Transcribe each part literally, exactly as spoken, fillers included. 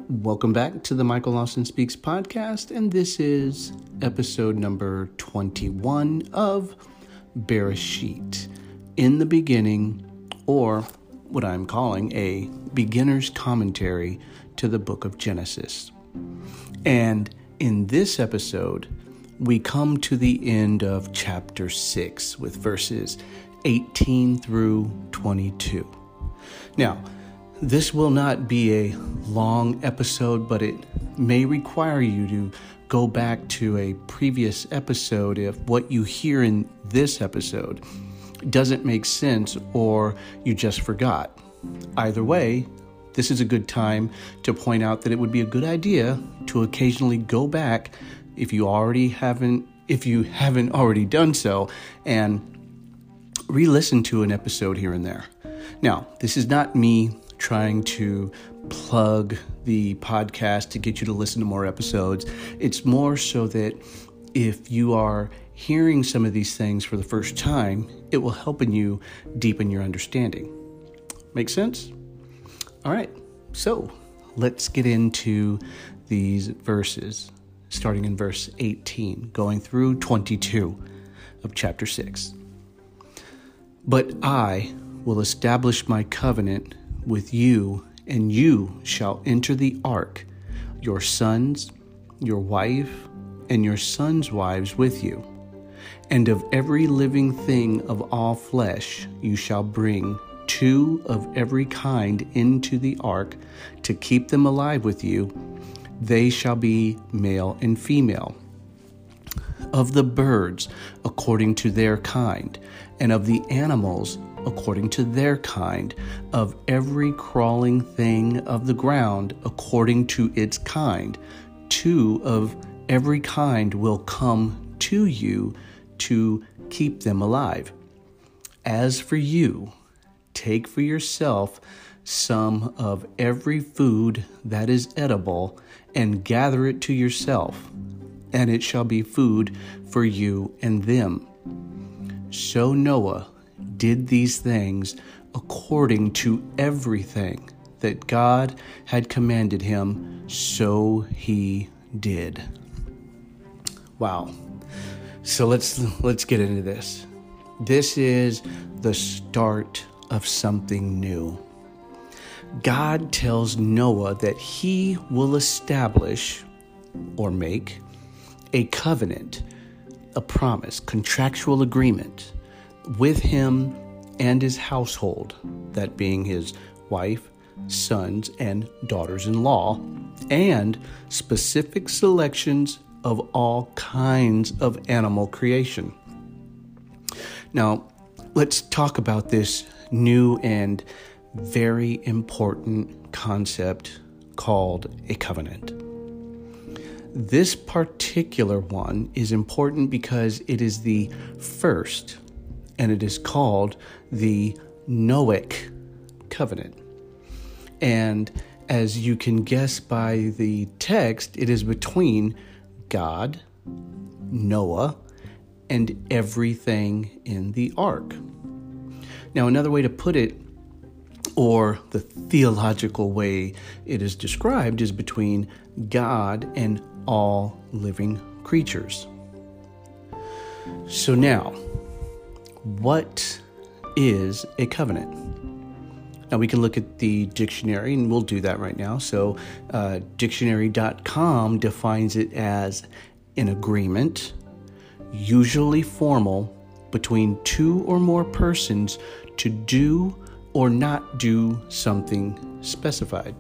Welcome back to the Michael Lawson Speaks podcast, and this is episode number twenty-one of Bereshit, in the beginning, or what I'm calling a beginner's commentary to the book of Genesis. And in this episode, we come to the end of chapter six with verses eighteen through twenty-two. Now, this will not be a long episode, but it may require you to go back to a previous episode if what you hear in this episode doesn't make sense or you just forgot. Either way, this is a good time to point out that it would be a good idea to occasionally go back if you already haven't, if you haven't already done so, and re-listen to an episode here and there. Now, this is not me trying to plug the podcast to get you to listen to more episodes. It's more so that if you are hearing some of these things for the first time, it will help in you deepen your understanding. Make sense? All right, so let's get into these verses, starting in verse eighteen, going through twenty-two of chapter six. But I will establish my covenant with you, and you shall enter the ark, your sons, your wife, and your sons' wives with you. And of every living thing of all flesh you shall bring two of every kind into the ark to keep them alive with you. They shall be male and female. Of the birds according to their kind, and of the animals according to their kind, of every crawling thing of the ground according to its kind, two of every kind will come to you to keep them alive. As for you, take for yourself some of every food that is edible, and gather it to yourself, and it shall be food for you and them. So Noah did these things according to everything that God had commanded him, so he did. Wow. So let's let's get into this. This is the start of something new. God tells Noah that he will establish or make a covenant, a promise, contractual agreement with him and his household, that being his wife, sons, and daughters-in-law, and specific selections of all kinds of animal creation. Now, let's talk about this new and very important concept called a covenant. This particular one is important because it is the first, and it is called the Noahic covenant. And as you can guess by the text, it is between God, Noah, and everything in the ark. Now, another way to put it, or the theological way it is described, is between God and all living creatures. So now, what is a covenant? Now, we can look at the dictionary, and we'll do that right now. So uh, dictionary dot com defines it as an agreement, usually formal, between two or more persons to do or not do something specified.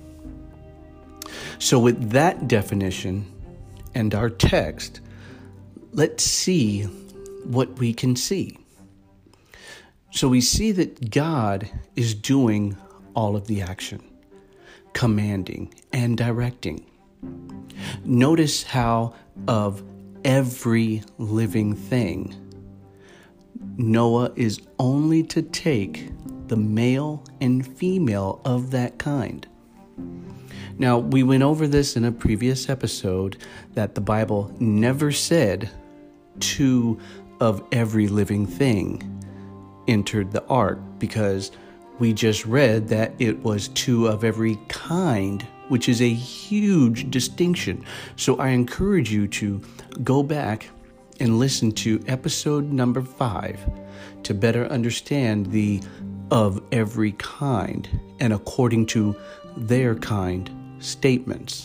So with that definition and our text, let's see what we can see. So we see that God is doing all of the action, commanding and directing. Notice how of every living thing, Noah is only to take the male and female of that kind. Now, we went over this in a previous episode, that the Bible never said two of every living thing entered the ark, because we just read that it was two of every kind which is a huge distinction. So I encourage you to go back and listen to episode number five to better understand the of every kind and according to their kind statements.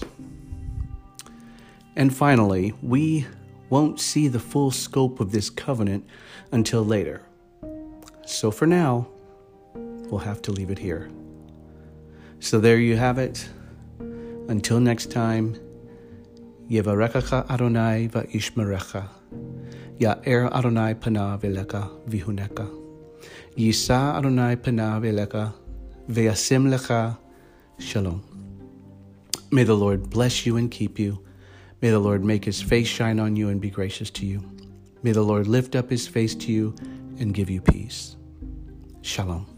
And finally, we won't see the full scope of this covenant until later. So for now, we'll have to leave it here. So there you have it. Until next time, Yevarechacha Adonai va'ishmerecha. Ya'er Adonai panav elecha vihuneka. Yisa Adonai panav elecha ve'yasim lecha shalom. May the Lord bless you and keep you. May the Lord make his face shine on you and be gracious to you. May the Lord lift up his face to you and give you peace. Shalom.